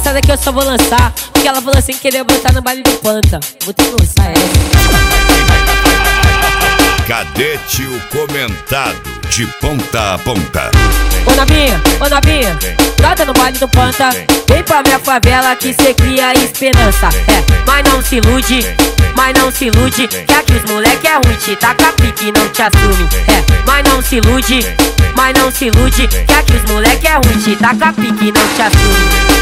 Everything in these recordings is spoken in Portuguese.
Essa daqui eu só vou lançar porque ela falou sem querer botar no baile do Panta. Vou ter que lançar essa. Cadete o comentado, de ponta a ponta. Ô Nabinha, brota no baile do Panta. Vem pra minha favela que cê cria esperança. Mas não se ilude, que aqui os moleque é ruim, te taca pique e não te assume. Mas não se ilude, que aqui os moleque é ruim, te taca pique e não te assume.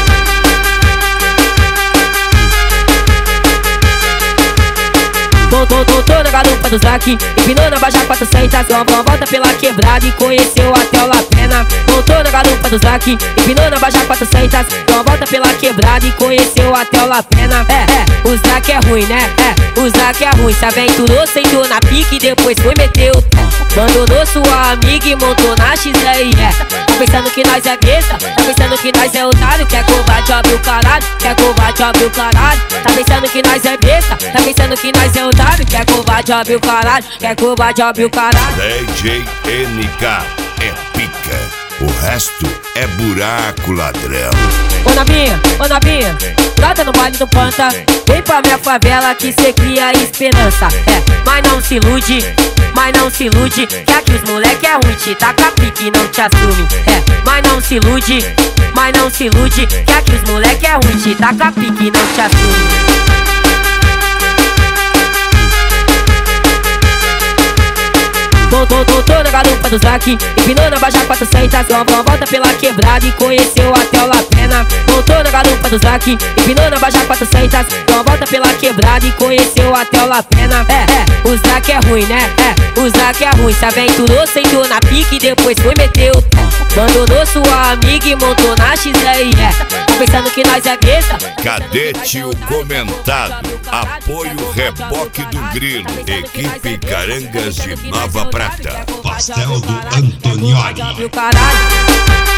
Tô na garupa do Zac, empinou na Baixa 400. Deu uma volta pela quebrada e conheceu até o La Pena. Tô na garupa do Zac, empinou na Baixa 400. Deu uma volta pela quebrada e conheceu até o La Pena. O Zac é ruim, né? O Zac é ruim, se aventurou, sentou na pique e depois foi meter o pé. Abandonou sua amiga e montou na XR. Tá pensando que nós é besta? Tá pensando que nós é otário? Quer covarde, abre o caralho. Quer covarde, abre o caralho. Tá pensando que nós é besta? Tá pensando que nós é otário? Quer covarde, abre o caralho. Quer covarde, abre o caralho. DJ NK é pica, o resto é buraco, ladrão. Ô Nabinha, brota no baile do Panta. Vem pra minha favela que cê cria esperança. Mas não se ilude, que aqui os moleque é ruim, te taca pique e não te assume. Mas não se ilude, que aqui os moleque é ruim, te taca pique e não te assume. Tô na garupa do Zac, empinou na Baixa 400. Deu uma volta pela quebrada e conheceu até o La Pena. Tô na garupa do Zac, empinou na Baixa 400. Deu uma volta pela quebrada e conheceu até o La Pena. O Zac é ruim, né? O Zac é ruim, se aventurou, sentou na pique e depois foi meter o pé. Abandonou sua amiga e montou na XR. Tá pensando que nós é besta? Cadete o comentado, apoio Reboque do Grilo, equipe Carangas de Nova Prata. Pastel do Antonioni. Caralho.